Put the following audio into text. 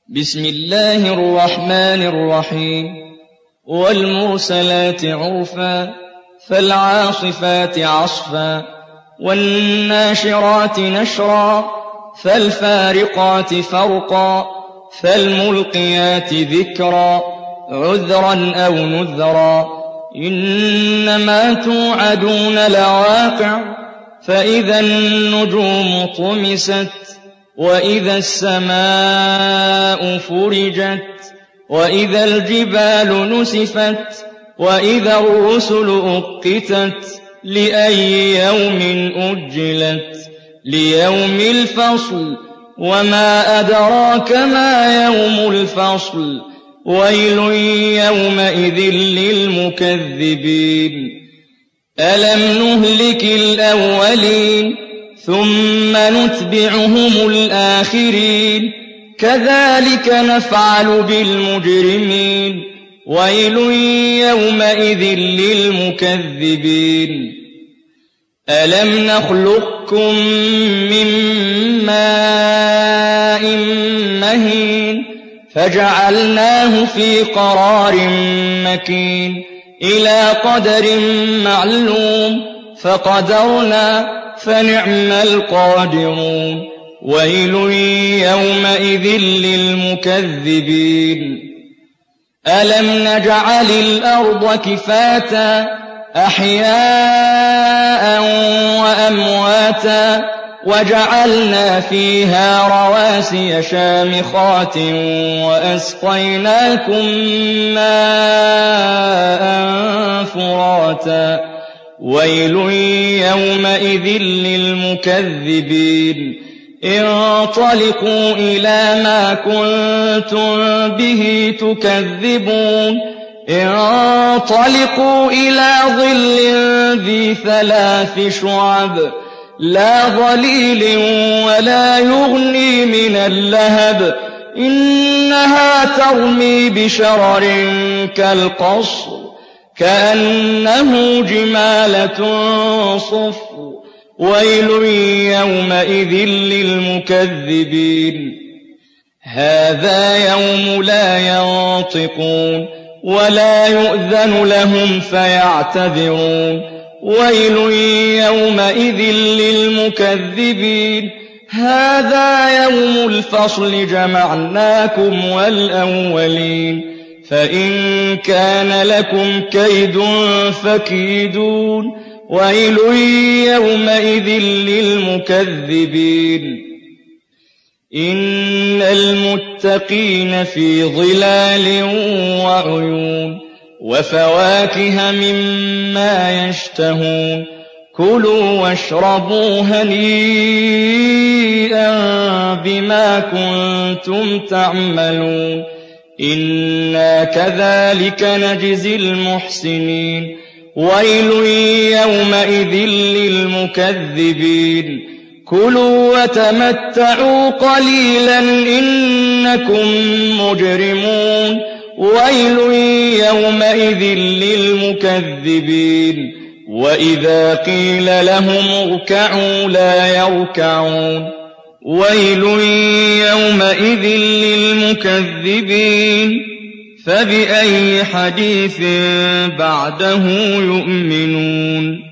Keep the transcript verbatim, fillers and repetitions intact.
بسم الله الرحمن الرحيم والمرسلات عرفا فالعاصفات عصفا والناشرات نشرا فالفارقات فرقا فالملقيات ذكرا عذرا أو نذرا إنما توعدون لواقع فإذا النجوم طمست وإذا السماء فرجت وإذا الجبال نسفت وإذا الرسل أقتت لأي يوم أجلت ليوم الفصل وما أدراك ما يوم الفصل ويل يومئذ للمكذبين ألم نهلك الأولين ثم نتبعهم الآخرين كذلك نفعل بالمجرمين ويل يومئذ للمكذبين ألم نخلقكم من ماء مهين فجعلناه في قرار مكين إلى قدر معلوم فقدرنا فنعم القادرون ويل يومئذ للمكذبين ألم نجعل الأرض كفاتا أحياء وأمواتا وجعلنا فيها رواسي شامخات وأسقيناكم ماء فراتا ويل يومئذ للمكذبين انطلقوا إلى ما كنتم به تكذبون انطلقوا إلى ظل ذي ثلاث شعب لا ظليل ولا يغني من اللهب إنها ترمي بشرر كالقصر كأنه جمالة صفر ويل يومئذ للمكذبين هذا يوم لا ينطقون ولا يؤذن لهم فيعتذرون ويل يومئذ للمكذبين هذا يوم الفصل جمعناكم والأولين فإن كان لكم كيد فكيدون ويل يومئذ للمكذبين إن المتقين في ظلال وعيون وفواكه مما يشتهون كلوا واشربوا هنيئا بما كنتم تعملون إنا كذلك نجزي المحسنين ويل يومئذ للمكذبين كلوا وتمتعوا قليلا إنكم مجرمون ويل يومئذ للمكذبين وإذا قيل لهم اركعوا لا يركعون ويل يومئذ للمكذبين فبأي حديث بعده يؤمنون